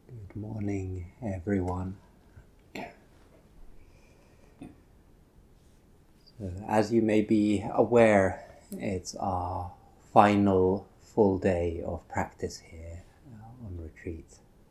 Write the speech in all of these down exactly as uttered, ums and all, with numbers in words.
Good morning, everyone. So, as you may be aware, it's our final full day of practice here uh, on retreat.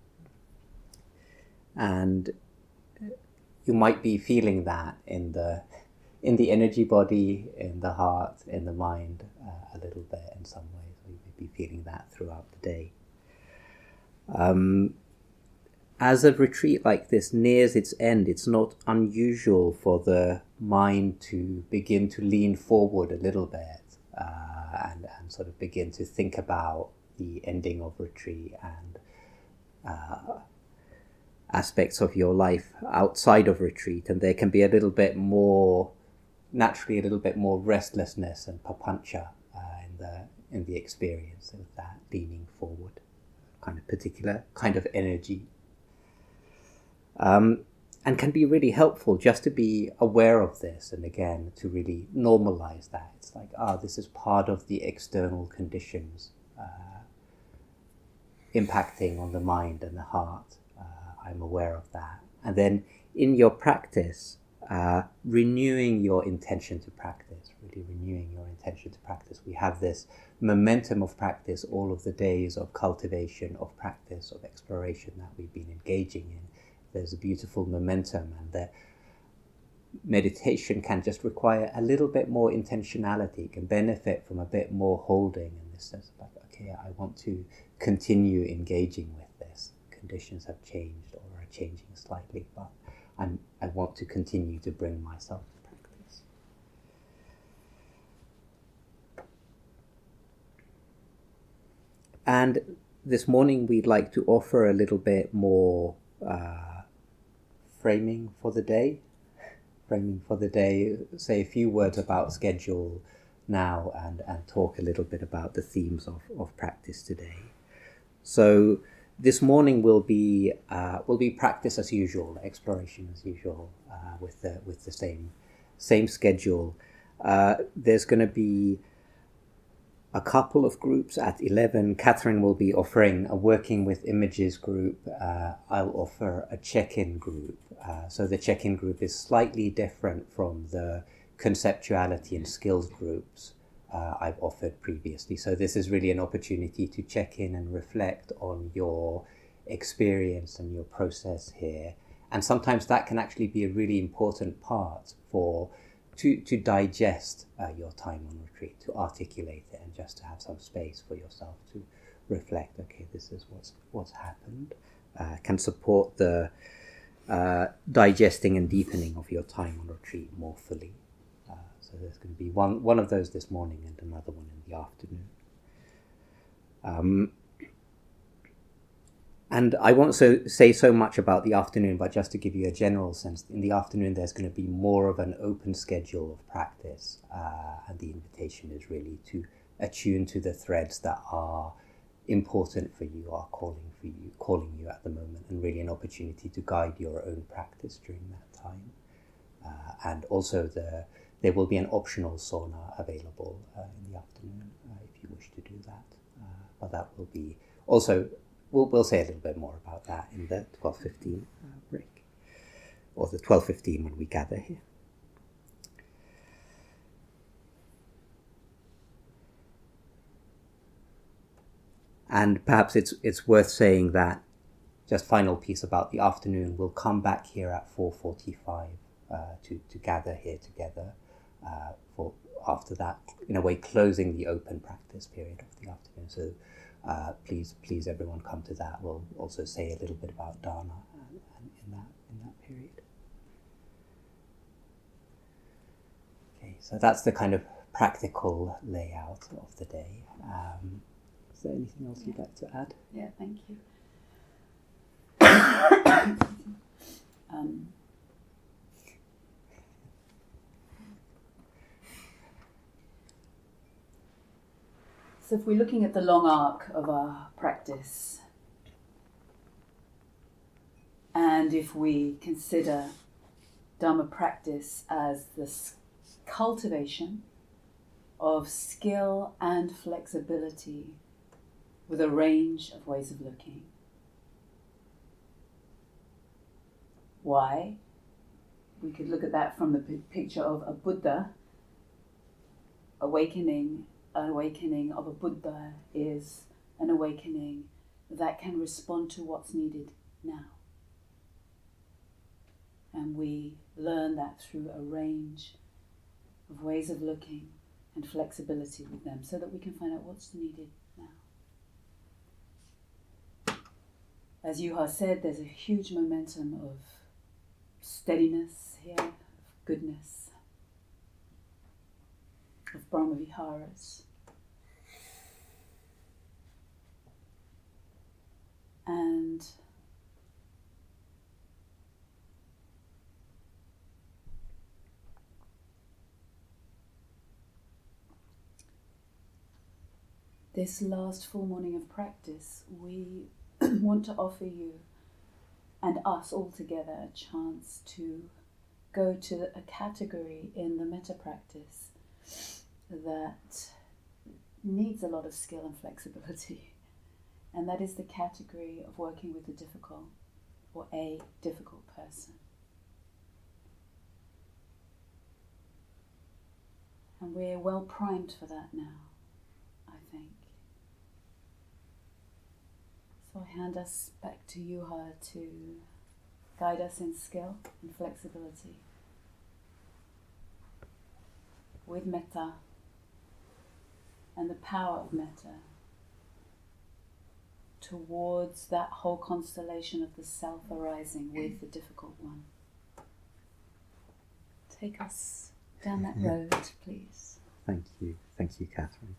And you might be feeling that in the in the energy body, in the heart, in the mind uh, a little bit in some ways. Or you may be feeling that throughout the day. Um, As a retreat like this nears its end, it's not unusual for the mind to begin to lean forward a little bit uh, and, and sort of begin to think about the ending of retreat and uh, aspects of your life outside of retreat. And there can be a little bit more, naturally a little bit more restlessness and papancha uh, in the in the experience of that leaning forward, kind of particular kind of energy. Um, and can be really helpful just to be aware of this, and again to really normalize that. It's like, ah, this is part of the external conditions uh, impacting on the mind and the heart. Uh, I'm aware of that. And then in your practice, uh, renewing your intention to practice, really renewing your intention to practice. We have this momentum of practice, all of the days of cultivation, of practice, of exploration that we've been engaging in. There's a beautiful momentum, and the meditation can just require a little bit more intentionality, can benefit from a bit more holding in this sense of like, okay, I want to continue engaging with this. Conditions have changed or are changing slightly, but I'm, I want to continue to bring myself to practice. And this morning we'd like to offer a little bit more uh, framing for the day, framing for the day, say a few words about schedule now and, and talk a little bit about the themes of, of practice today. So this morning will be uh, will be practice as usual, exploration as usual, uh, with the with the same same schedule. Uh, there's going to be a couple of groups at eleven. Catherine will be offering a working with images group. Uh, I'll offer a check-in group. Uh, so the check-in group is slightly different from the conceptuality and skills groups uh, I've offered previously. So this is really an opportunity to check in and reflect on your experience and your process here. And sometimes that can actually be a really important part for to, to digest uh, your time on retreat, to articulate it, and just to have some space for yourself to reflect, okay, this is what's what's happened, uh, can support the uh, digesting and deepening of your time on retreat more fully. Uh, so there's going to be one, one of those this morning and another one in the afternoon. Um, And I won't so say so much about the afternoon, but just to give you a general sense, in the afternoon there's going to be more of an open schedule of practice, uh, and the invitation is really to attune to the threads that are important for you, are calling for you, calling you at the moment, and really an opportunity to guide your own practice during that time. Uh, and also the there will be an optional sauna available uh, in the afternoon uh, if you wish to do that, uh, but that will be also. We'll, we'll say a little bit more about that in the twelve fifteen uh, break, or the twelve fifteen when we gather here. And perhaps it's it's worth saying that, just final piece about the afternoon, we'll come back here at four forty-five uh, to, to gather here together uh, for after that, in a way, closing the open practice period of the afternoon. So Uh, please, please, everyone, come to that. We'll also say a little bit about dana and, and in that in that period. Okay, so that's the kind of practical layout of the day. Um, is there anything else you'd like to add? Yeah, thank you. um, So if we're looking at the long arc of our practice, and if we consider Dhamma practice as the cultivation of skill and flexibility with a range of ways of looking, Why? We could look at that from the p- picture of a Buddha. Awakening, an awakening of a Buddha is an awakening that can respond to what's needed now. And we learn that through a range of ways of looking and flexibility with them so that we can find out what's needed now. As Yuha said, there's a huge momentum of steadiness here, of goodness, of Brahma Viharas. And this last full morning of practice, we want to offer you and us all together a chance to go to a category in the metta practice that needs a lot of skill and flexibility. And that is the category of working with the difficult or a difficult person. And we're well primed for that now, I think. So I hand us back to Yuha to guide us in skill and flexibility with metta and the power of metta towards that whole constellation of the self arising with the difficult one. Take us down that Yeah. road, please. Thank you. Thank you, Catherine.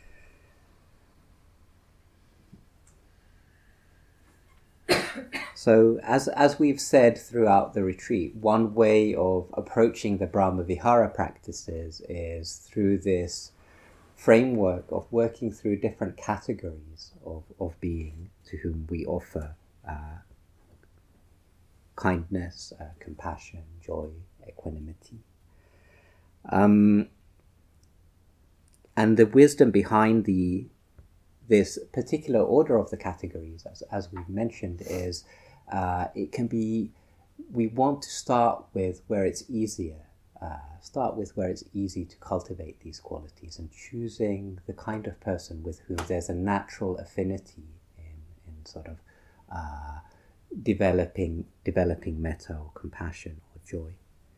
So, as as we've said throughout the retreat, one way of approaching the Brahma Vihara practices is through this framework of working through different categories of, of being to whom we offer uh, kindness, uh, compassion, joy, equanimity. Um, and the wisdom behind the this particular order of the categories, as, as we've mentioned, is uh, it can be, we want to start with where it's easier, uh, start with where it's easy to cultivate these qualities and choosing the kind of person with whom there's a natural affinity in, in sort of uh, developing, developing metta or compassion or joy.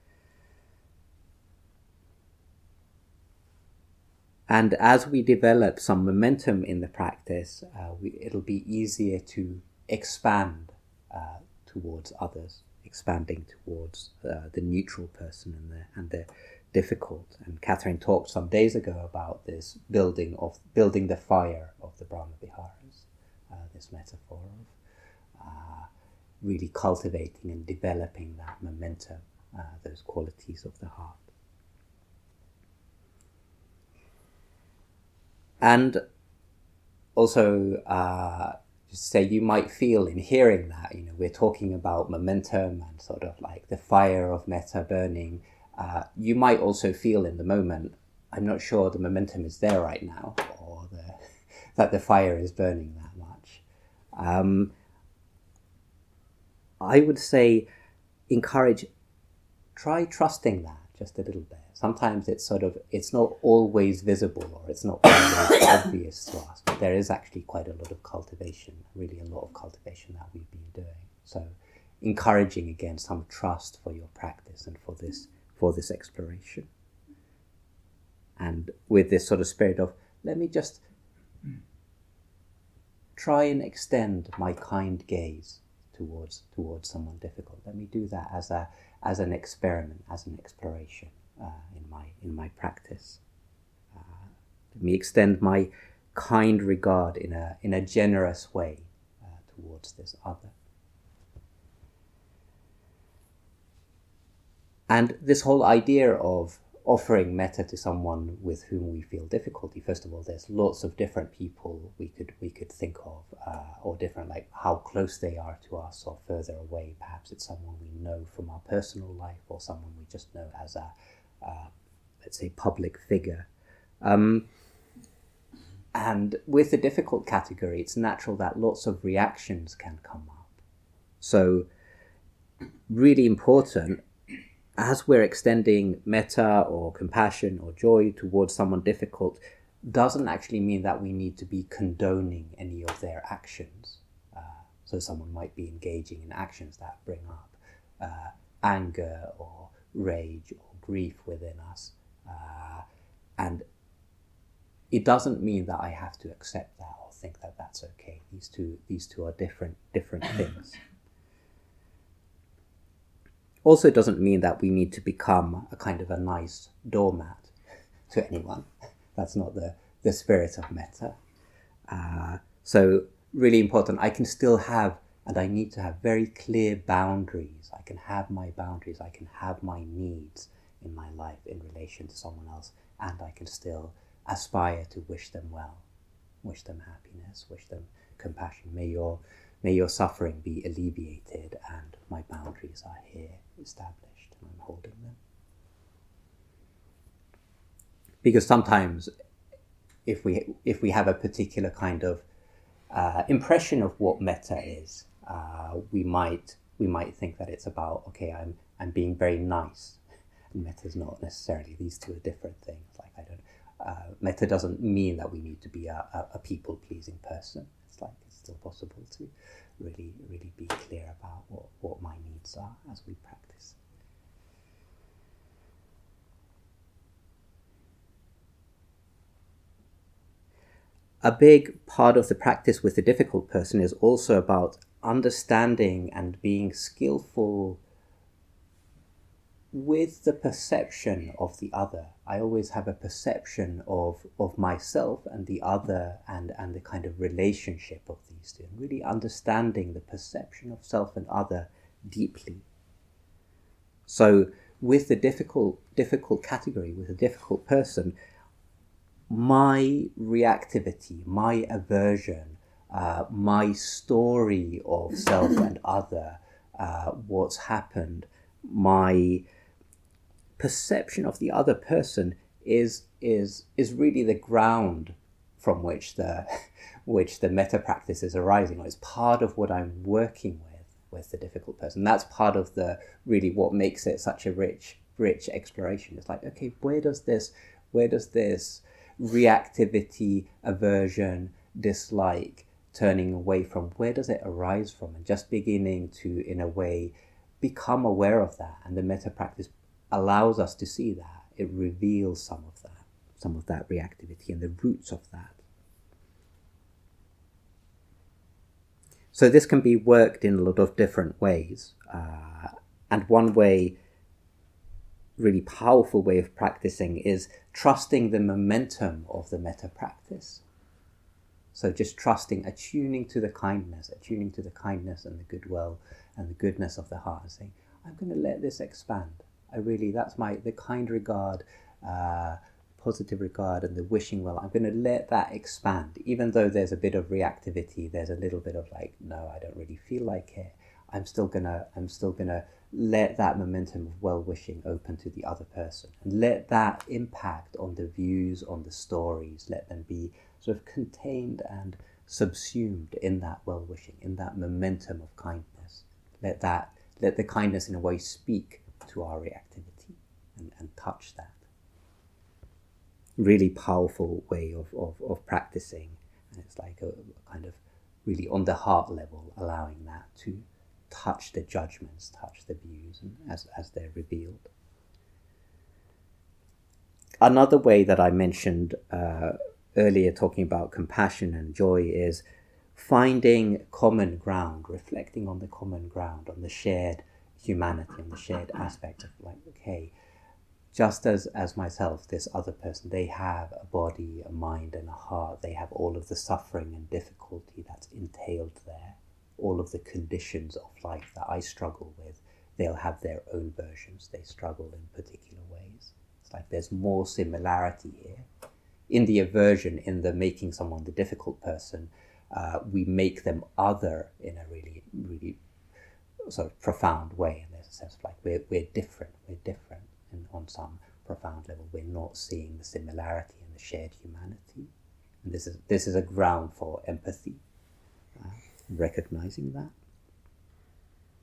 And as we develop some momentum in the practice, uh, we, it'll be easier to expand uh, towards others, expanding towards uh, the neutral person and the and the difficult. And Catherine talked some days ago about this building of building the fire of the Brahma Viharas, uh, this metaphor of uh, really cultivating and developing that momentum, uh, those qualities of the heart. And also, uh, just say you might feel in hearing that, you know, we're talking about momentum and sort of like the fire of metta burning. Uh, you might also feel in the moment, I'm not sure the momentum is there right now, or the, that the fire is burning that much. Um, I would say encourage, try trusting that just a little bit. Sometimes it's sort of, it's not always visible or it's not always obvious to us, but there is actually quite a lot of cultivation, really a lot of cultivation that we've been doing. So encouraging again some trust for your practice and for this, for this exploration. And with this sort of spirit of, let me just try and extend my kind gaze towards towards someone difficult. Let me do that as a as an experiment, as an exploration. Uh, in my in my practice, uh, let me extend my kind regard in a in a generous way uh, towards this other. And this whole idea of offering metta to someone with whom we feel difficulty. First of all, there's lots of different people we could we could think of, uh, or different, like how close they are to us or further away. Perhaps it's someone we know from our personal life or someone we just know as a Uh, let's say public figure. Um, and with the difficult category, it's natural that lots of reactions can come up. So really important as we're extending metta or compassion or joy towards someone difficult, doesn't actually mean that we need to be condoning any of their actions. Uh, so someone might be engaging in actions that bring up uh, anger or rage or grief within us. Uh, and it doesn't mean that I have to accept that or think that that's okay. These two, these two are different, different things. Also, it doesn't mean that we need to become a kind of a nice doormat to anyone. That's not the, the spirit of metta. Uh, so really important. I can still have, and I need to have very clear boundaries. I can have my boundaries. I can have my needs in my life in relation to someone else, and I can still aspire to wish them well, wish them happiness, wish them compassion. May your, may your suffering be alleviated, and my boundaries are here established, and I'm holding them. Because sometimes if we if we have a particular kind of uh, impression of what metta is, uh, we might we might think that it's about, okay, I'm I'm being very nice, and metta is not necessarily. These two are different things. Like I don't uh, metta doesn't mean that we need to be a, a, a people pleasing person. It's like it's still possible to really really be clear about what, what my needs are as we practice. A big part of the practice with the difficult person is also about understanding and being skillful with the perception of the other. I always have a perception of, of myself and the other, and, and the kind of relationship of these two, and really understanding the perception of self and other deeply. So with the difficult, difficult category, with a difficult person, my reactivity, my aversion, uh, my story of self and other, uh, what's happened, my perception of the other person is is is really the ground from which the which the metta practice is arising. It's part of what I'm working with with the difficult person. That's part of the really what makes it such a rich rich exploration. It's like, okay, where does this where does this reactivity, aversion, dislike, turning away from, where does it arise from? And just beginning to, in a way, become aware of that. And the metta practice allows us to see that. It reveals some of that, some of that reactivity and the roots of that. So this can be worked in a lot of different ways. Uh, and one way, really powerful way of practicing is trusting the momentum of the metta practice. So just trusting, attuning to the kindness, attuning to the kindness and the goodwill and the goodness of the heart, and saying, I'm going to let this expand. I really, that's my, the kind regard, uh, positive regard and the wishing well, I'm going to let that expand. Even though there's a bit of reactivity, there's a little bit of like, no, I don't really feel like it. I'm still gonna, I'm still gonna let that momentum of well-wishing open to the other person, and let that impact on the views, on the stories, let them be sort of contained and subsumed in that well-wishing, in that momentum of kindness. Let that, let the kindness in a way speak to our reactivity and, and touch that. Really powerful way of, of, of practicing, and it's like a, a kind of really on the heart level, allowing that to touch the judgments, touch the views, and as, as they're revealed. Another way that I mentioned uh, earlier, talking about compassion and joy, is finding common ground, reflecting on the common ground, on the shared humanity, on the shared aspect of like, okay, just as, as myself, this other person, they have a body, a mind, and a heart. They have all of the suffering and difficulty that's entailed there. All of the conditions of life that I struggle with, they'll have their own versions. They struggle in particular ways. It's like there's more similarity here. In the aversion, in the making someone the difficult person, uh, we make them other in a really, really sort of profound way. And there's a sense of like, we're, we're different, we're different. And on some profound level, we're not seeing the similarity and the shared humanity. And this is, this is a ground for empathy. Uh, recognizing that.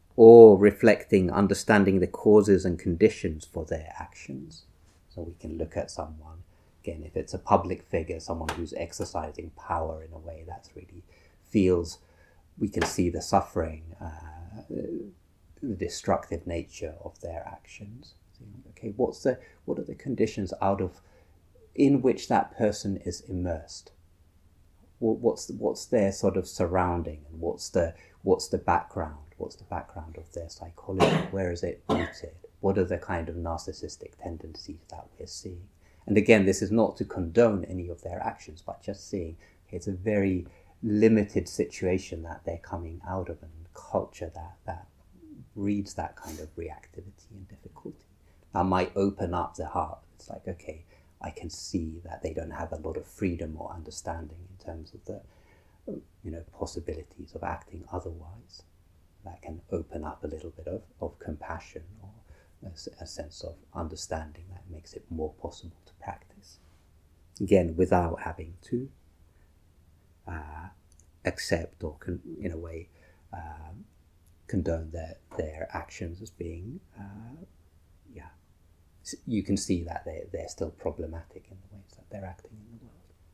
or reflecting, understanding the causes and conditions for their actions. So we can look at someone, again, if it's a public figure, someone who's exercising power in a way that's really feels, we can see the suffering, uh, the destructive nature of their actions. Okay, what's the what are the conditions out of in which that person is immersed? What's the, what's their sort of surrounding, and what's the what's the background? What's the background of their psychology? Where is it rooted? What are the kind of narcissistic tendencies that we're seeing? And again, this is not to condone any of their actions, but just seeing okay, it's a very limited situation that they're coming out of, and culture that that breeds that kind of reactivity and difficulty. That might open up the heart. It's like, okay, I can see that they don't have a lot of freedom or understanding in terms of the, you know, possibilities of acting otherwise. That can open up a little bit of, of compassion or a, a sense of understanding that makes it more possible to practice. Again, without having to uh, accept or, con- in a way, uh, condone their, their actions as being, uh, yeah, you can see that they're, they're still problematic in the ways that they're acting in the world.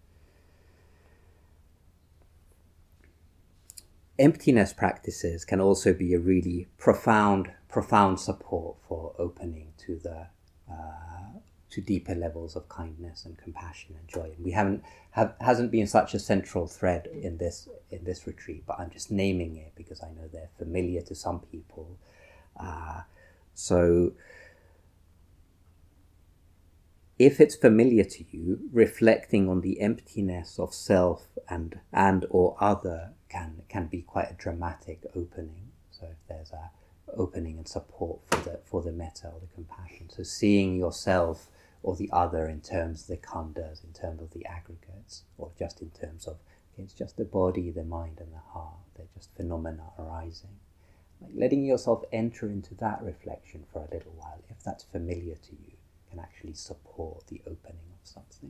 Emptiness practices can also be a really profound, profound support for opening to the uh, to deeper levels of kindness and compassion and joy. And we haven't have hasn't been such a central thread in this in this retreat, but I'm just naming it because I know they're familiar to some people. Uh, so. If it's familiar to you, reflecting on the emptiness of self and and or other can can be quite a dramatic opening. So if there's a opening and support for the for the metta or the compassion. So seeing yourself or the other in terms of the khandhas, in terms of the aggregates, or just in terms of okay, it's just the body, the mind and the heart. They're just phenomena arising. Like letting yourself enter into that reflection for a little while, if that's familiar to you, can actually support the opening of something.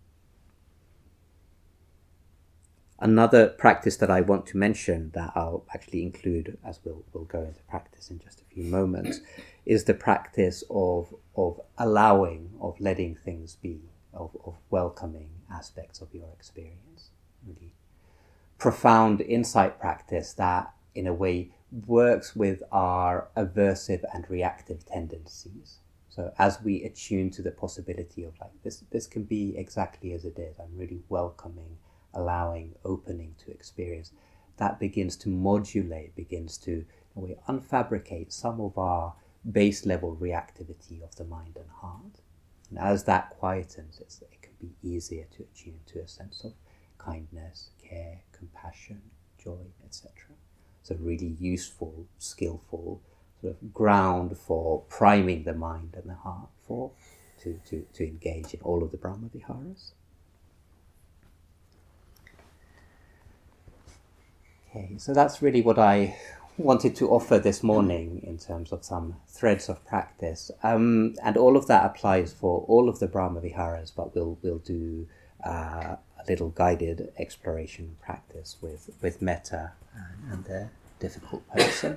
Another practice that I want to mention that I'll actually include as we'll, we'll go into practice in just a few moments is the practice of of allowing, of letting things be, of, of welcoming aspects of your experience. Really profound insight practice that in a way works with our aversive and reactive tendencies. So as we attune to the possibility of like this, this can be exactly as it is. I'm really welcoming, allowing, opening to experience. That begins to modulate, begins to in a way unfabricate some of our base level reactivity of the mind and heart. And as that quietens, it's, it can be easier to attune to a sense of kindness, care, compassion, joy, et cetera. So really useful, skillful sort of ground for priming the mind and the heart for to, to, to engage in all of the Brahma Viharas. Okay, so that's really what I wanted to offer this morning in terms of some threads of practice. Um, and all of that applies for all of the Brahma Viharas, but we'll we'll do uh, a little guided exploration practice with, with metta and, and the difficult person.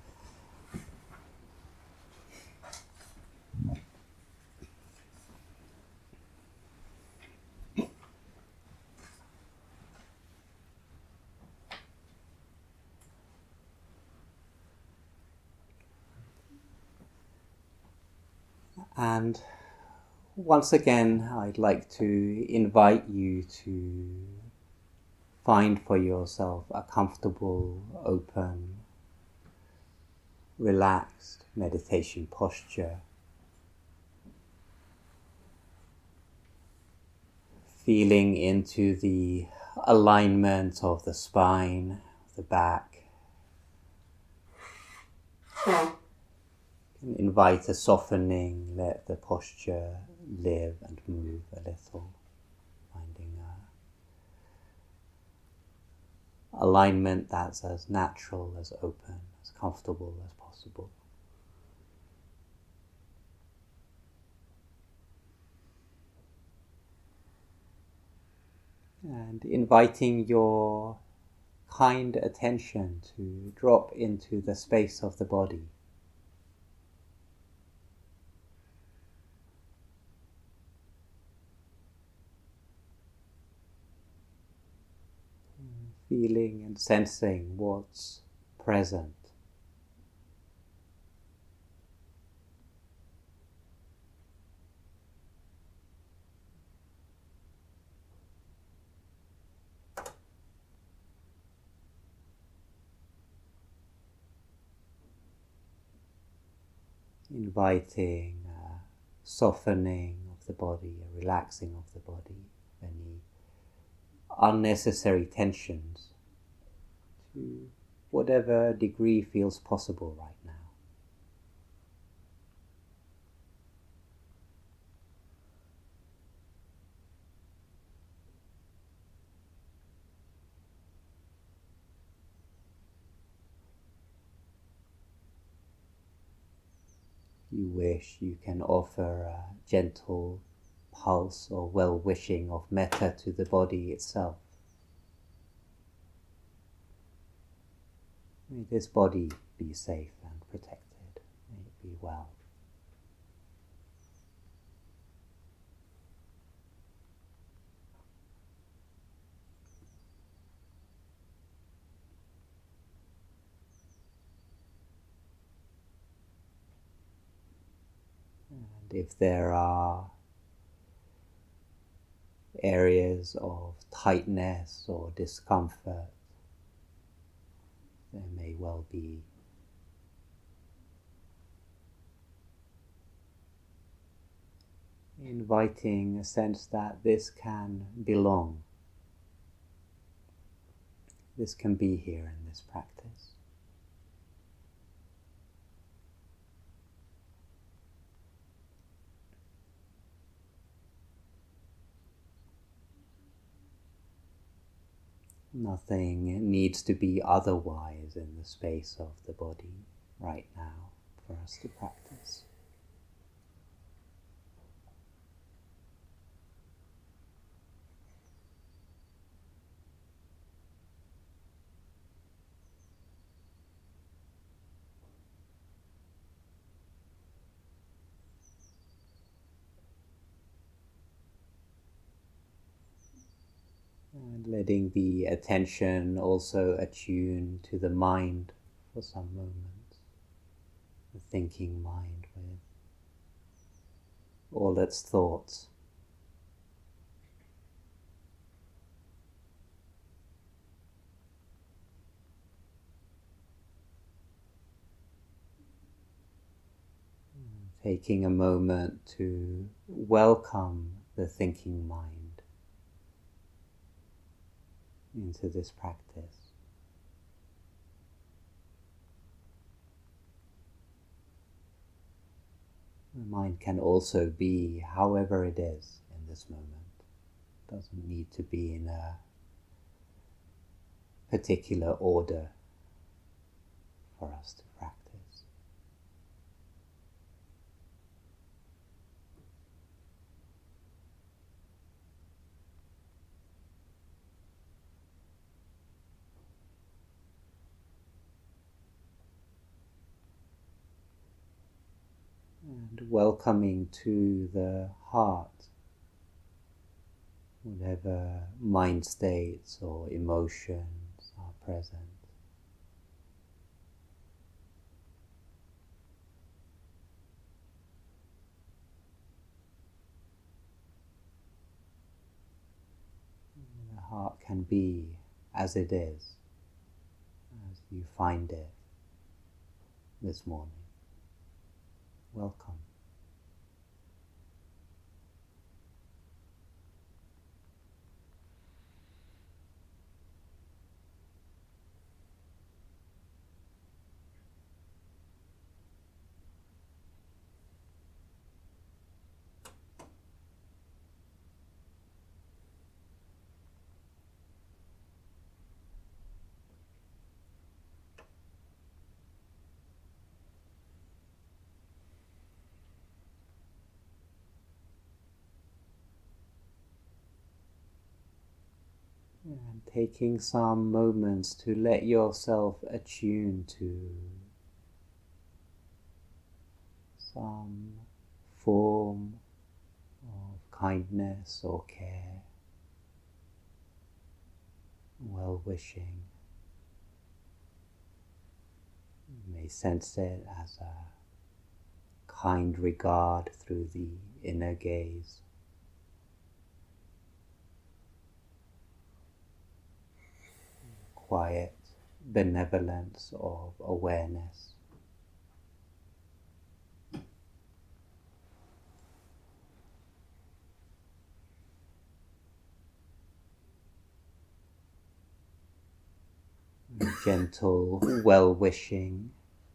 And once again, I'd like to invite you to find for yourself a comfortable, open, relaxed meditation posture. Feeling into the alignment of the spine, the back. Invite a softening, let the posture live and move a little, finding a alignment that's as natural, as open, as comfortable as possible. And inviting your kind attention to drop into the space of the body. Feeling and sensing what's present. Inviting a softening of the body, a relaxing of the body, any unnecessary tensions to whatever degree feels possible right now. If you wish, you can offer a gentle pulse or well-wishing of metta to the body itself. May this body be safe and protected. May it be well. And if there are areas of tightness or discomfort, there may well be inviting a sense that this can belong. This can be here in this practice. Nothing needs to be otherwise in the space of the body right now for us to practice. And letting the attention also attune to the mind for some moments, the thinking mind with all its thoughts. Taking a moment to welcome the thinking mind into this practice. The mind can also be however it is in this moment. It doesn't need to be in a particular order for us to practice. And welcoming to the heart whatever mind states or emotions are present. The heart can be as it is, as you find it this morning. Welcome. And taking some moments to let yourself attune to some form of kindness or care, well-wishing. You may sense it as a kind regard through the inner gaze. Quiet benevolence of awareness. Gentle well-wishing.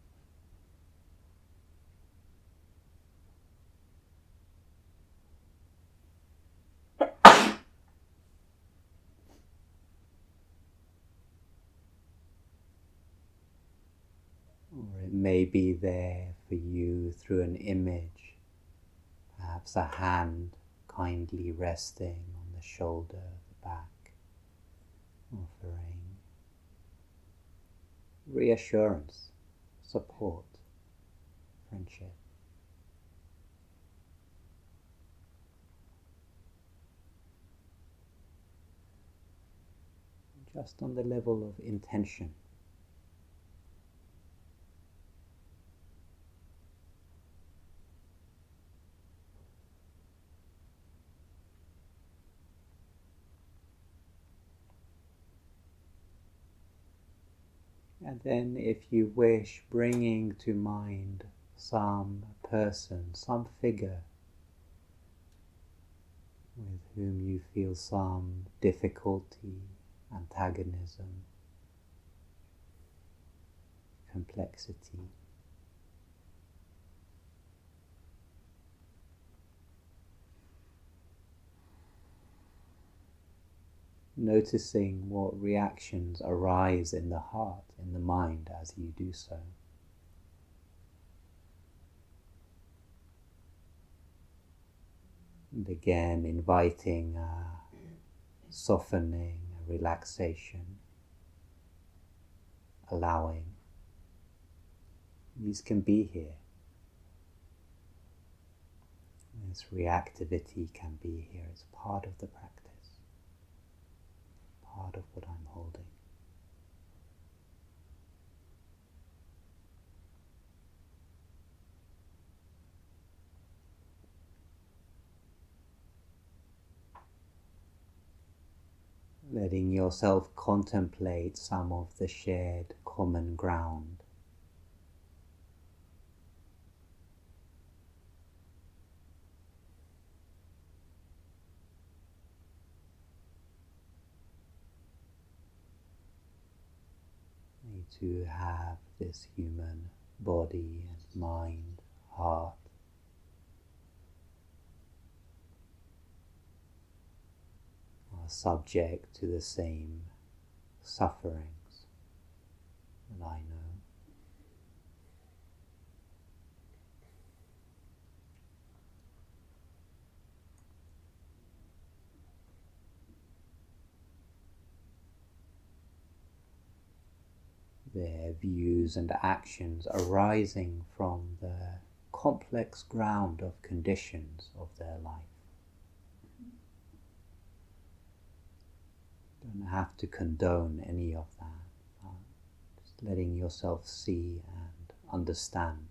Or it may be there for you through an image, perhaps a hand kindly resting on the shoulder, the back, offering reassurance, support, friendship. Just on the level of intention. And then, if you wish, bringing to mind some person, some figure with whom you feel some difficulty, antagonism, complexity. Noticing what reactions arise in the heart, in the mind as you do so. And again, inviting a softening, a relaxation, allowing. These can be here. This reactivity can be here. It's part of the practice. Part of what I'm holding. Letting yourself contemplate some of the shared common ground. To have this human body and mind, heart, are subject to the same sufferings that I know. Their views and actions arising from the complex ground of conditions of their life. Don't have to condone any of that, but just letting yourself see and understand.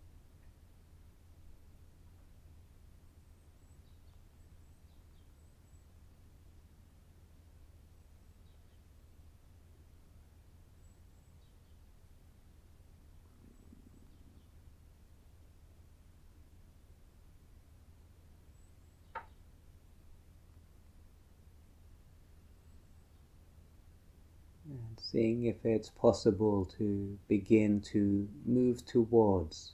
And seeing if it's possible to begin to move towards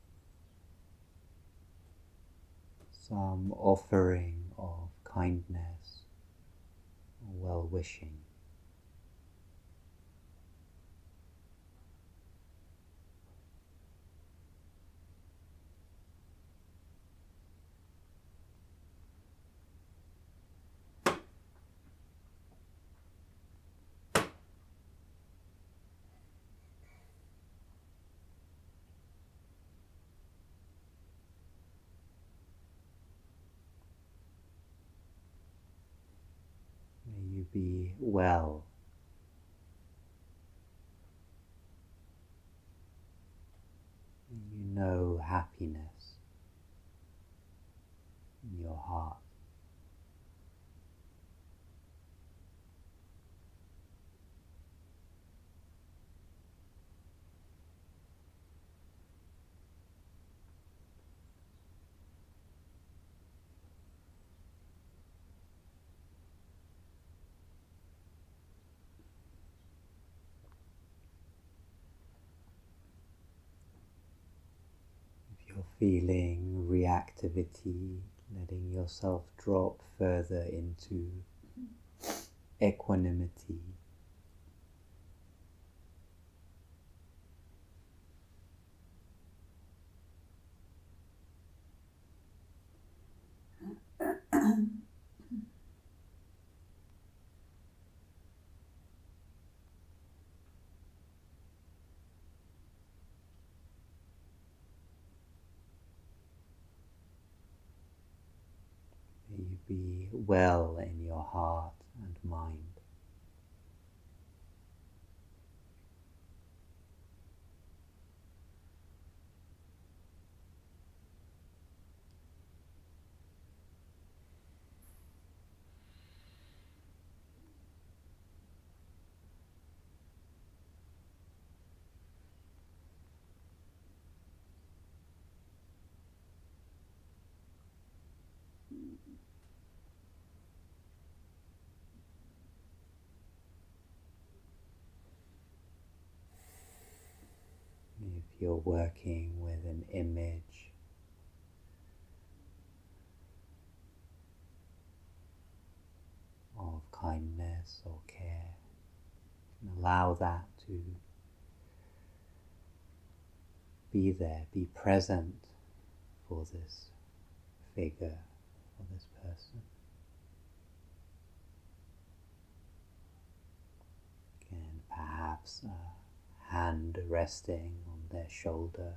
some offering of kindness or well-wishing. be well. You know happiness in your heart. You're feeling reactivity, letting yourself drop further into equanimity. May you be well in your heart and mind. If you're working with an image, of kindness or care, and allow that to be there, be present for this figure, for this person. Again, perhaps a hand resting on their shoulder.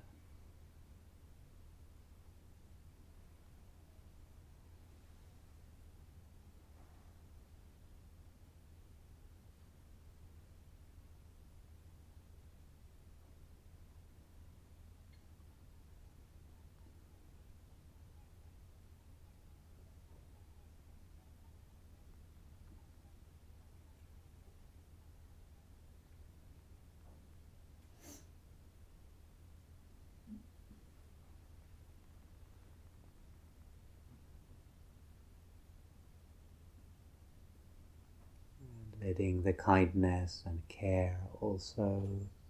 Letting the kindness and care also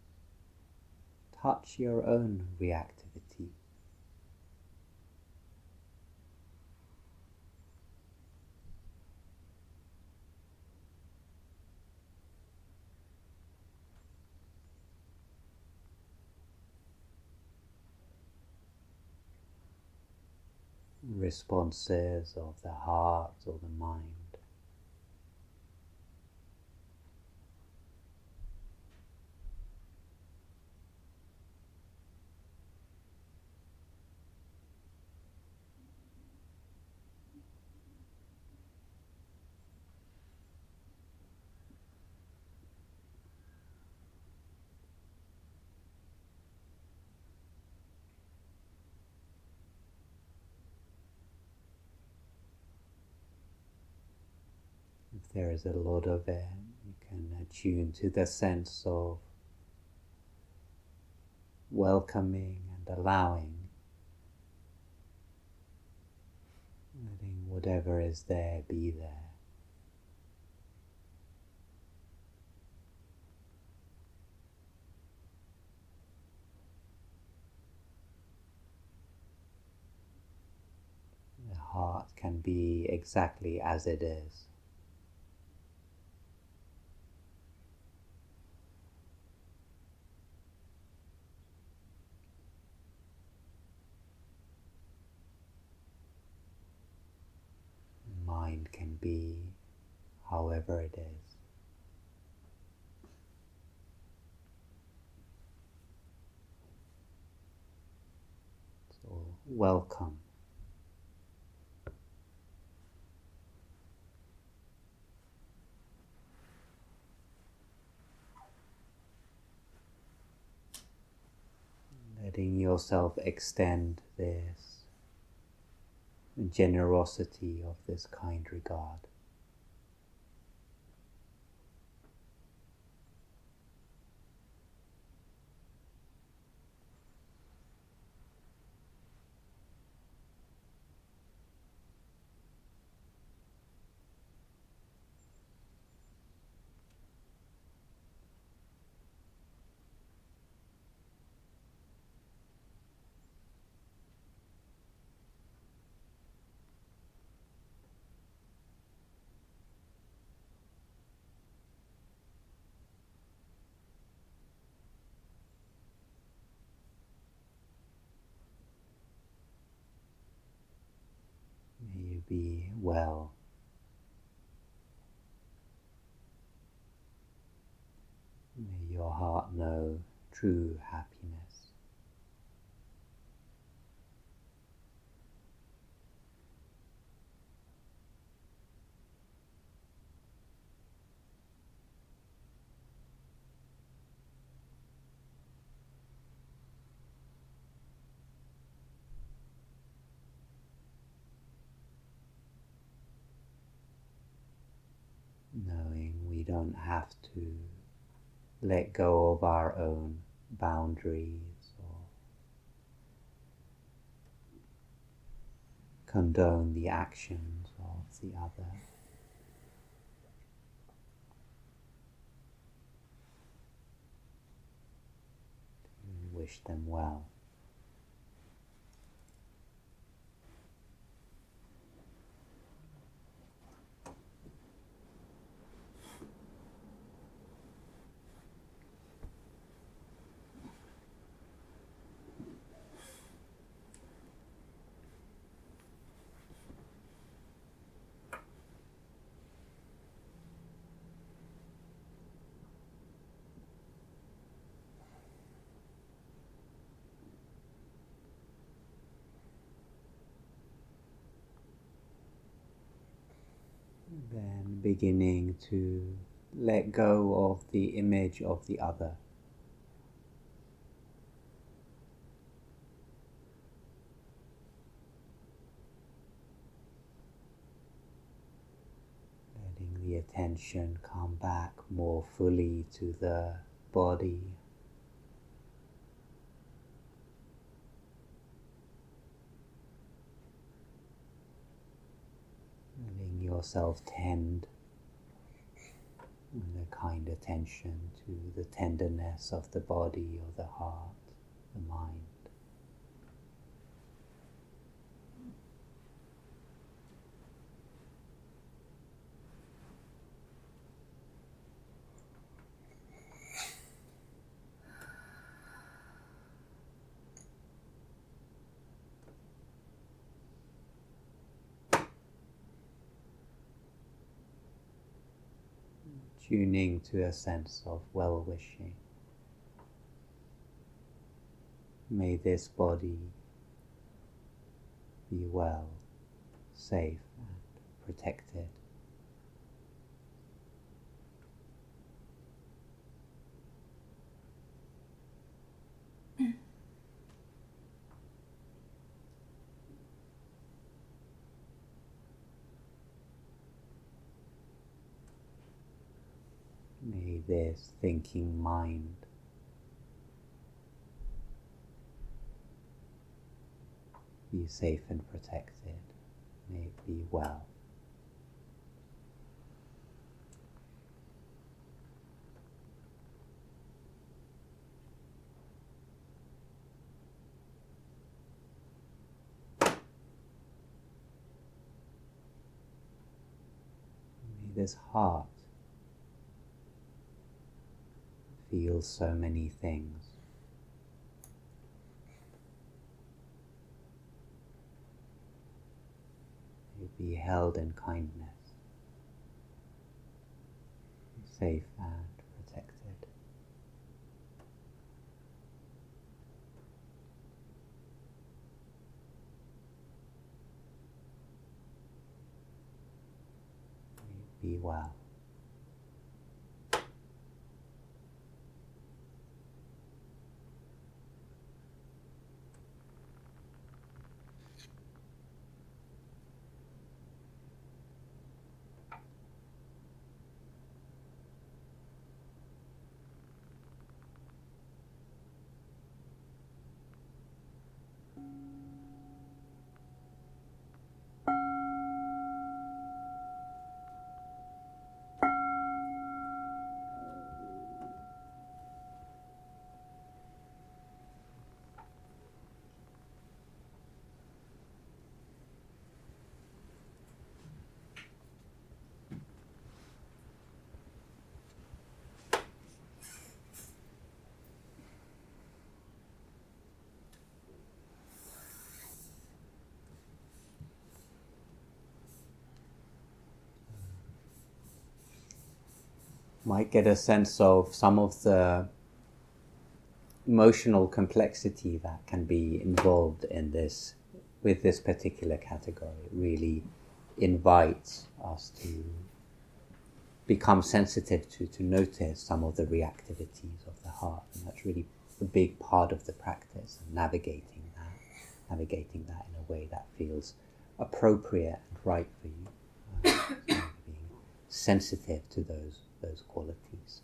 touch your own reactivity. Responses of the heart or the mind. If there is a lot of it, you can attune to the sense of welcoming and allowing, letting whatever is there be there. The heart can be exactly as it is. Mind can be however it is. So welcome. letting yourself extend this generosity of this kind regard. May you be well. May your heart know true happiness. Knowing we don't have to let go of our own boundaries or condone the actions of the other. To wish them well. Then beginning to let go of the image of the other. Letting the attention come back more fully to the body. Letting yourself tend with a kind attention to the tenderness of the body or the heart, the mind. Tuning to a sense of well-wishing. May this body be well, safe and protected. May this thinking mind be safe and protected. May it be well. May this heart feel so many things. May it be held in kindness, safe and protected. May it be well. might get a sense of some of the emotional complexity that can be involved in this, with this particular category. It really invites us to become sensitive to, to notice some of the reactivities of the heart, and that's really a big part of the practice, and navigating that, navigating that in a way that feels appropriate and right for you, uh, so being sensitive to those those qualities.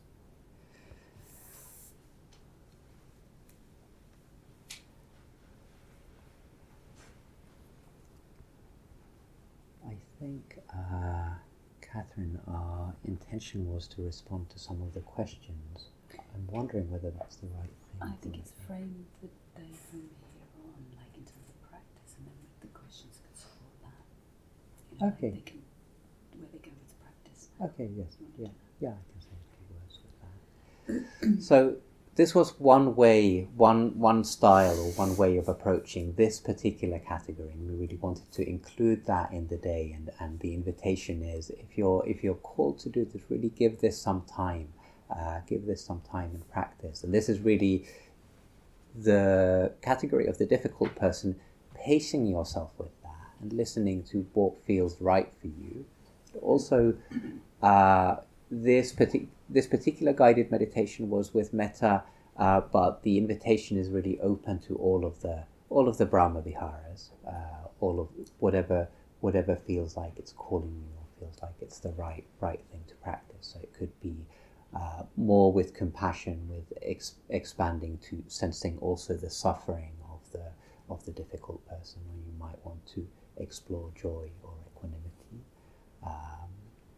I think, uh, Catherine, our intention was to respond to some of the questions. I'm wondering whether that's the right thing. I think it's framed the day from here on, like in terms of practice, and then the questions can support that. You know, Okay. Like they can, where they go with practice. Okay, yes, yeah, yeah, I can say a few words with that. So this was one way, one one style or one way of approaching this particular category, and we really wanted to include that in the day. And, and the invitation is, if you're if you're called to do this, really give this some time, uh, give this some time in practice. And this is really the category of the difficult person, pacing yourself with that and listening to what feels right for you. But also, uh, this partic- this particular guided meditation was with metta, uh, but the invitation is really open to all of the all of the Brahma Viharas, uh, all of whatever whatever feels like it's calling you or feels like it's the right right thing to practice. So it could be uh, more with compassion, with ex- expanding to sensing also the suffering of the of the difficult person, or you might want to explore joy or equanimity. Um,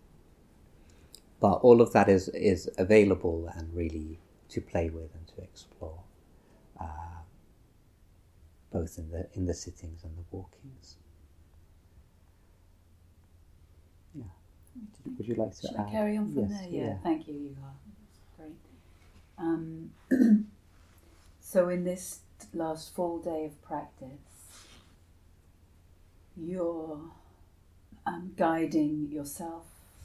But all of that is, is available and really to play with and to explore, uh, both in the in the sittings and the walkings. Yeah. Would you like to Should add? I carry on from Yes, there? Yeah, yeah. thank you, Yuha. Great. Um, so in this last full day of practice, you're um, guiding yourself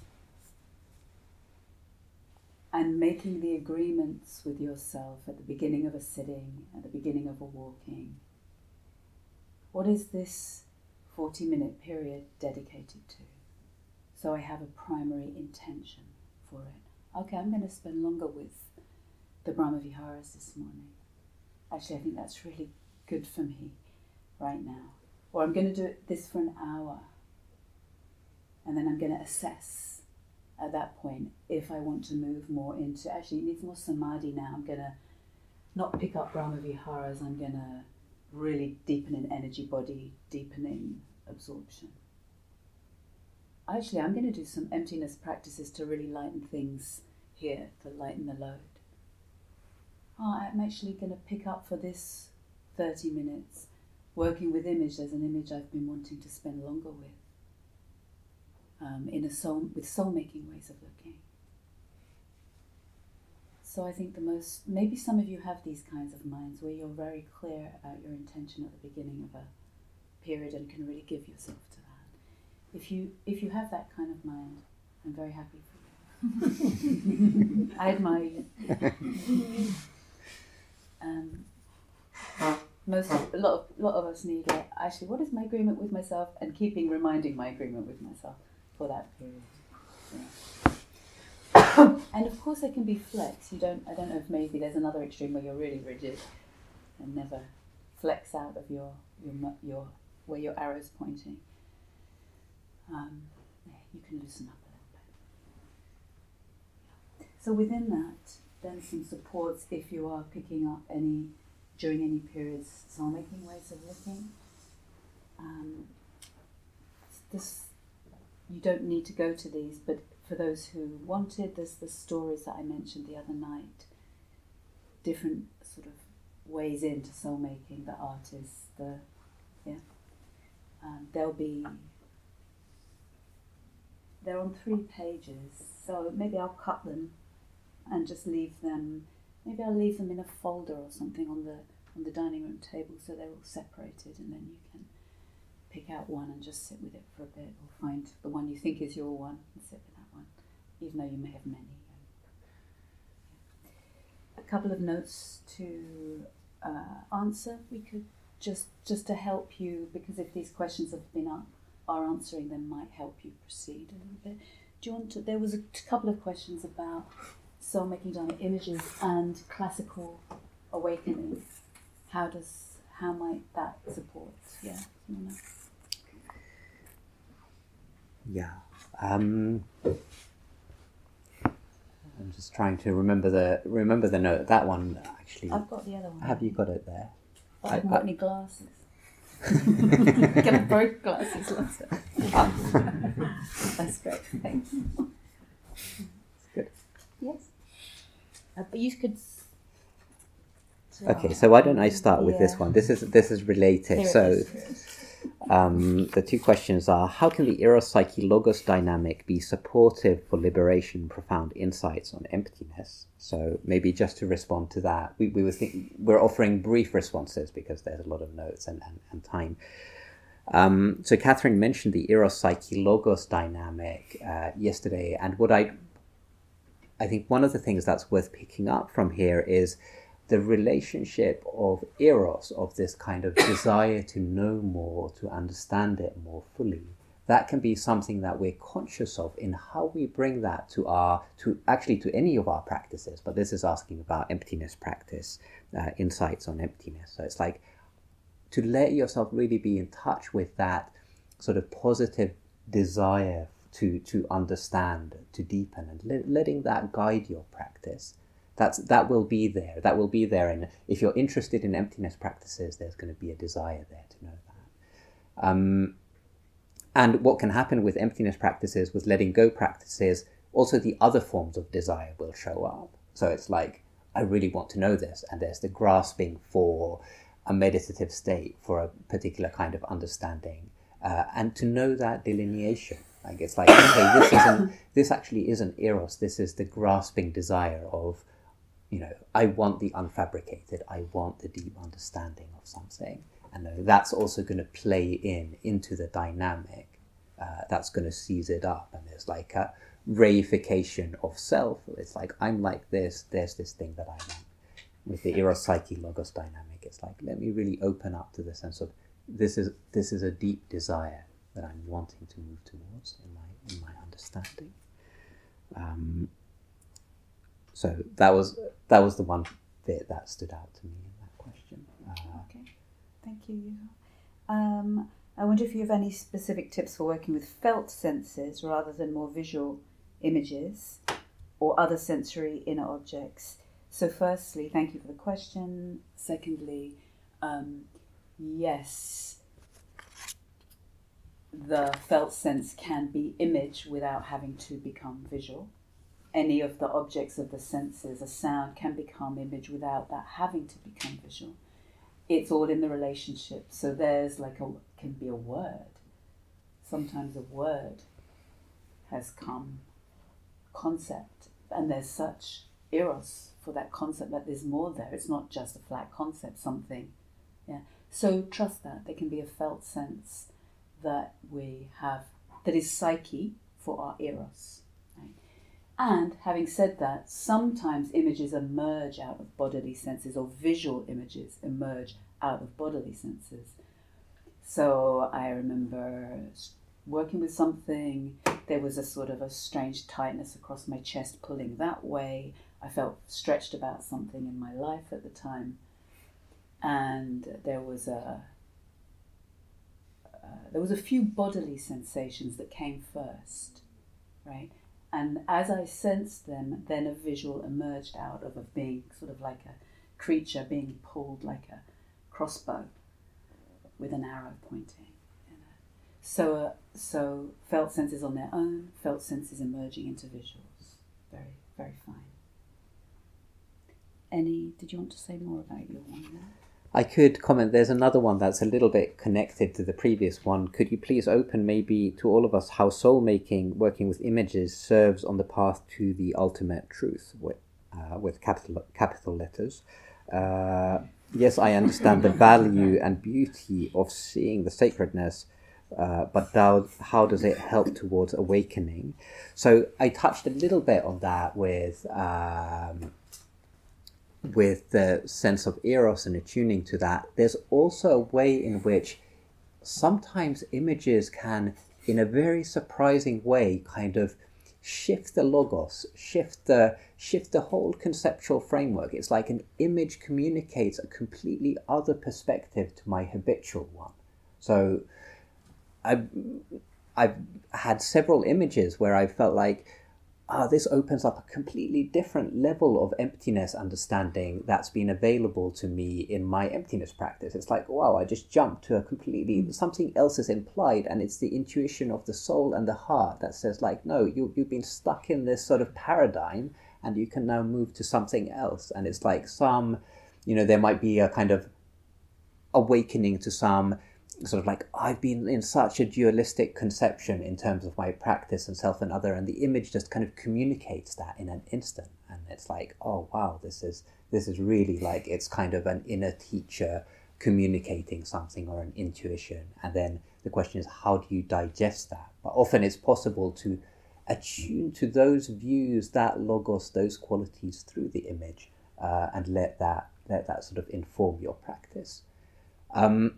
and making the agreements with yourself at the beginning of a sitting, at the beginning of a walking. What is this forty minute period dedicated to? So I have a primary intention for it. Okay, I'm going to spend longer with the Brahma Viharas this morning. Actually, I think that's really good for me right now. Or I'm going to do it this for an hour. And then I'm going to assess at that point if I want to move more into, actually it needs more samadhi now. I'm going to not pick up Brahma Viharas, I'm going to really deepen in energy body, deepening absorption. Actually, I'm going to do some emptiness practices to really lighten things here, to lighten the load. Oh, I'm actually going to pick up for this thirty minutes, working with image. There's an image I've been wanting to spend longer with, um, in a soul, with soul-making ways of looking. So I think the most, maybe some of you have these kinds of minds where you're very clear about your intention at the beginning of a period and can really give yourself to that. If you if you have that kind of mind, I'm very happy for you. I admire you. Um, most a lot of a lot of us need it. Actually, what is my agreement with myself, and keeping reminding my agreement with myself for that period. Yeah. And of course, there can be flex. You don't. I don't know if maybe there's another extreme where you're really rigid and never flex out of your your your where your arrow's pointing. Um, yeah, you can loosen up a little bit. So within that, then some supports if you are picking up any, during any periods, soul-making ways of looking. Um, this, you don't need to go to these, but for those who wanted, there's the stories that I mentioned the other night, different sort of ways into soul-making, the artists, the, yeah. Um, there'll be, they're on three pages, so maybe I'll cut them and just leave them, maybe I'll leave them in a folder or something on the on the dining room table so they're all separated, and then you can pick out one and just sit with it for a bit, or find the one you think is your one and sit with that one, even though you may have many. couple of notes to uh, answer. We could just just to help you, because if these questions have been up, our answering them might help you proceed a little bit. Do you want to? There was a couple of questions about soul making dharma images and classical awakening. How does how might that support? Yeah, you wanna... Yeah. Um, I'm just trying to remember the remember the note. That one actually. I've got the other one. Have you got it there? But I haven't got any glasses. Can I borrow glasses, Lotta? That's great. Thanks. Good. Yes. Uh, but you could. Okay, so why don't I start with yeah. this one? This is this is related. There so. it is. Um, the two questions are, how can the Eros Psyche Logos dynamic be supportive for liberation and profound insights on emptiness? So maybe just to respond to that, we, we were think, we're offering brief responses because there's a lot of notes and, and, and time. Um, so Catherine mentioned the Eros Psyche Logos dynamic uh, yesterday, and what I, I think one of the things that's worth picking up from here is the relationship of Eros, of this kind of desire to know more, to understand it more fully. That can be something that we're conscious of in how we bring that to our, to actually to any of our practices, but this is asking about emptiness practice, uh, insights on emptiness. So it's like to let yourself really be in touch with that sort of positive desire to, to understand, to deepen, and le- letting that guide your practice. That's, that will be there. That will be there. And if you're interested in emptiness practices, there's going to be a desire there to know that. Um, and what can happen with emptiness practices, with letting go practices, also the other forms of desire will show up. So it's like, I really want to know this. And there's the grasping for a meditative state, for a particular kind of understanding. Uh, and to know that delineation. Like it's like, okay, this isn't, this actually isn't Eros. This is the grasping desire of, you know, I want the unfabricated, I want the deep understanding of something. And that's also going to play in into the dynamic. Uh, that's going to seize it up. And there's like a reification of self. It's like, I'm like this, there's this thing that I want. With the Eros Psyche Logos dynamic, it's like, let me really open up to the sense of this is this is a deep desire that I'm wanting to move towards in my in my understanding. Um, So that was that was the one bit that stood out to me in that question. Uh, okay, thank you. Um, I wonder if you have any specific tips for working with felt senses rather than more visual images or other sensory inner objects. So firstly, thank you for the question. Secondly, um, yes, the felt sense can be image without having to become visual. Any of the objects of the senses, a sound can become image without that having to become visual. It's all in the relationship. So there's like a, can be a word. Sometimes a word has come concept, and there's such eros for that concept that there's more there. It's not just a flat concept, something. Yeah. So trust that. There can be a felt sense that we have, that is psyche for our eros. And having said that, sometimes images emerge out of bodily senses, or visual images emerge out of bodily senses. So I remember working with something, there was a sort of a strange tightness across my chest pulling that way. I felt stretched about something in my life at the time. And there was a, uh, there was a few bodily sensations that came first, right? And as I sensed them, then a visual emerged out of of being sort of like a creature being pulled like a crossbow with an arrow pointing. You know? So, uh, so felt senses on their own, felt senses emerging into visuals. Very, very fine. Any, did you want to say more about your one there? I could comment, there's another one that's a little bit connected to the previous one. Could you please open maybe to all of us how soul making, working with images, serves on the path to the ultimate truth with, uh, with capital capital letters? Uh, yes, I understand the value and beauty of seeing the sacredness, uh, but how, how does it help towards awakening? So I touched a little bit on that with... Um, with the sense of eros and attuning to that, there's also a way in which sometimes images can, in a very surprising way, kind of shift the logos, shift the shift the whole conceptual framework. It's like an image communicates a completely other perspective to my habitual one. So I've, I've had several images where I felt like, ah, oh, this opens up a completely different level of emptiness understanding that's been available to me in my emptiness practice. It's like, wow, I just jumped to a completely, something else is implied, and it's the intuition of the soul and the heart that says like, no, you, you've been stuck in this sort of paradigm and you can now move to something else. And it's like some, you know, there might be a kind of awakening to some sort of like, I've been in such a dualistic conception in terms of my practice and self and other, and the image just kind of communicates that in an instant. And it's like, oh wow, this is this is really like, it's kind of an inner teacher communicating something, or an intuition. And then the question is, how do you digest that? But often it's possible to attune to those views, that logos, those qualities through the image, uh, and let that let that sort of inform your practice. Um,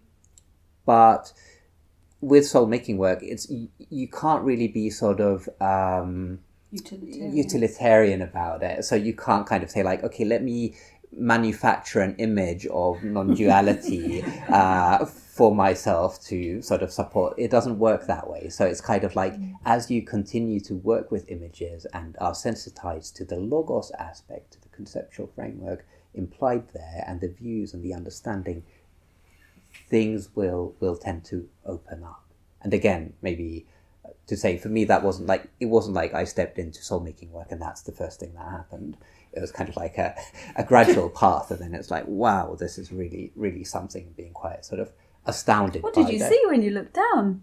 But with soul making work, it's you, you can't really be sort of um, utilitarian. utilitarian about it. So you can't kind of say like, okay, let me manufacture an image of non-duality uh, for myself to sort of support. It doesn't work that way. So it's kind of like, mm. as you continue to work with images and are sensitized to the logos aspect, to the conceptual framework implied there, and the views and the understanding, things will will tend to open up. And again, maybe to say, for me, that wasn't like, it wasn't like I stepped into soul making work and that's the first thing that happened. It was kind of like a, a gradual path, and then it's like, wow, this is really, really something, being quite sort of astounded. What did you that. see when you looked down?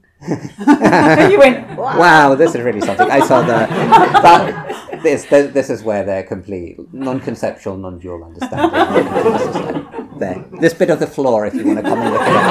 You went, wow. Wow, this is really something. I saw the, that, this, this, this is where their complete non-conceptual, non-dual understanding. There. This bit of the floor, if you want to come and look at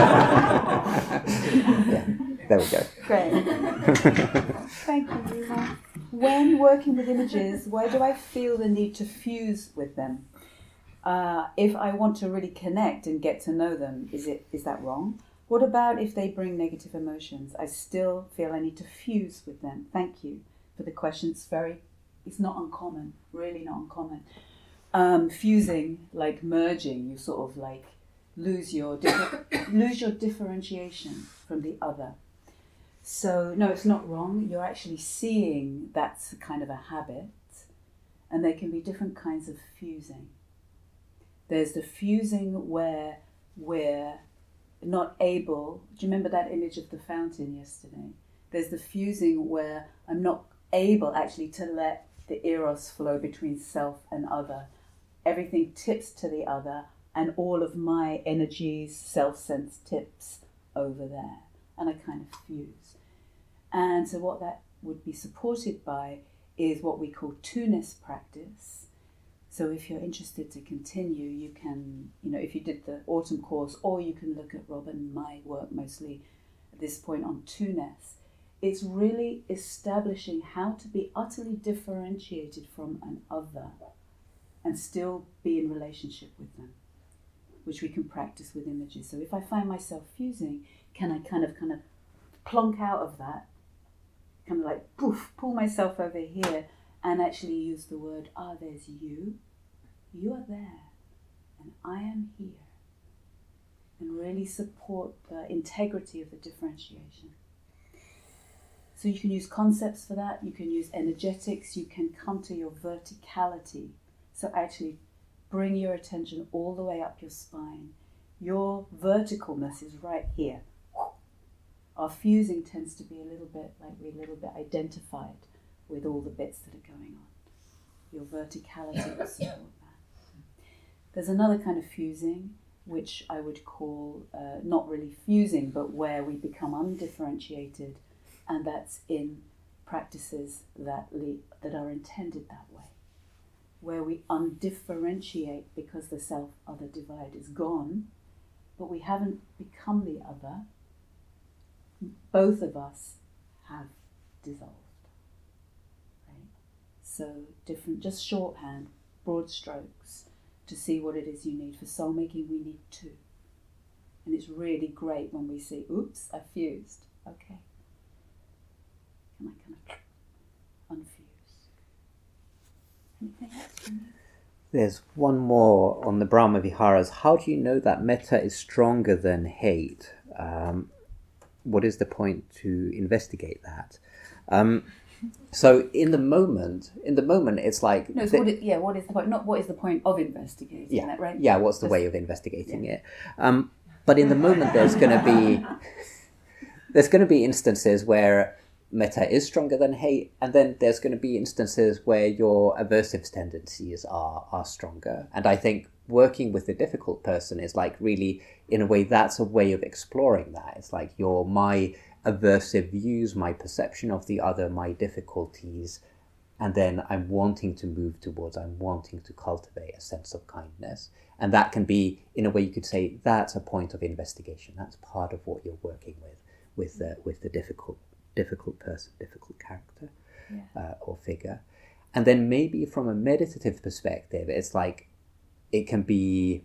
it after. Yeah, there we go. Great. Thank you, Rima. When working with images, why do I feel the need to fuse with them? Uh, if I want to really connect and get to know them, is it is that wrong? What about if they bring negative emotions? I still feel I need to fuse with them. Thank you for the question. It's very, it's not uncommon, really not uncommon. Um, fusing, like merging, you sort of like lose your differ- lose your differentiation from the other. So no, it's not wrong. You're actually seeing that's kind of a habit, and there can be different kinds of fusing. There's the fusing where we're not able. Do you remember that image of the fountain yesterday? There's the fusing where I'm not able actually to let the eros flow between self and other. Everything tips to the other, and all of my energies, self-sense tips over there, and I kind of fuse. And so what that would be supported by is what we call two-ness practice. So if you're interested to continue, you can, you know, if you did the autumn course, or you can look at Robin and my work mostly at this point on two-ness. It's really establishing how to be utterly differentiated from an other and still be in relationship with them, which we can practice with images. So if I find myself fusing, can I kind of kind of plonk out of that, kind of like poof, pull myself over here and actually use the word, ah, there's you, you are there, and I am here, and really support the integrity of the differentiation. So you can use concepts for that, you can use energetics, you can come to your verticality. So actually bring your attention all the way up your spine. Your verticalness is right here. Our fusing tends to be a little bit like we're a little bit identified with all the bits that are going on. Your verticality will support that. There's another kind of fusing, which I would call uh, not really fusing, but where we become undifferentiated, and that's in practices that le- that are intended that way, where we undifferentiate because the self-other divide is gone, but we haven't become the other. Both of us have dissolved. Right? So different, just shorthand, broad strokes, to see what it is you need. For soul making, we need two. And it's really great when we see, oops, I fused. Okay. Can I kind of unfuse? Anything else from you? There's one more on the Brahma Viharas. How do you know that metta is stronger than hate? Um, what is the point to investigate that? Um, so in the moment, in the moment, it's like... No, it's the, what it, yeah, what is the point? Not what is the point of investigating yeah, it, right? Yeah, what's the Just, way of investigating yeah. it? Um, but in the moment, there's going to be... There's going to be instances where metta is stronger than hate, and then there's going to be instances where your aversive tendencies are are stronger. And I think working with a difficult person is like really, in a way, that's a way of exploring that. It's like your my aversive views, my perception of the other, my difficulties, and then I'm wanting to move towards, I'm wanting to cultivate a sense of kindness. And that can be, in a way, you could say that's a point of investigation. That's part of what you're working with, with the with the difficult. difficult person, difficult character, yeah. uh, or figure. And then maybe from a meditative perspective, it's like, it can be,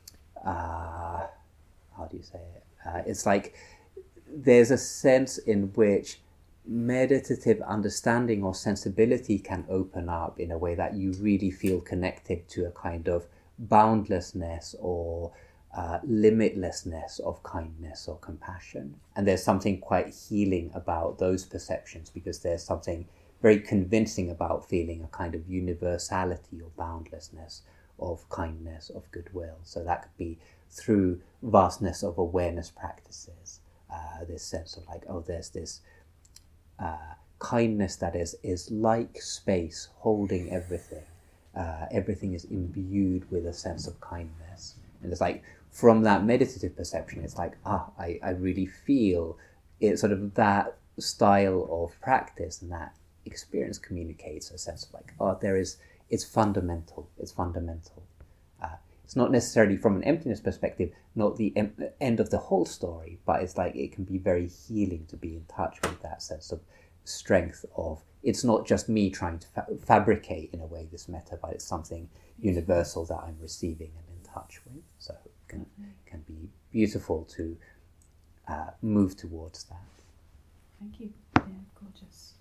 uh, how do you say it? Uh, it's like, there's a sense in which meditative understanding or sensibility can open up in a way that you really feel connected to a kind of boundlessness or Uh, limitlessness of kindness or compassion. And there's something quite healing about those perceptions, because there's something very convincing about feeling a kind of universality or boundlessness of kindness, of goodwill. So that could be through vastness of awareness practices, uh, this sense of like, oh, there's this uh, kindness that is, is like space holding everything. Uh, everything is imbued with a sense of kindness. And it's like, from that meditative perception, it's like, ah, I, I really feel it, sort of that style of practice and that experience communicates a sense of like, oh, there is, it's fundamental, it's fundamental. Uh, it's not necessarily from an emptiness perspective, not the em- end of the whole story, but it's like, it can be very healing to be in touch with that sense of strength of, it's not just me trying to fa- fabricate in a way this metta, but it's something universal that I'm receiving and in touch with. So it can, can be beautiful to uh, move towards that. Thank you. Yeah, gorgeous.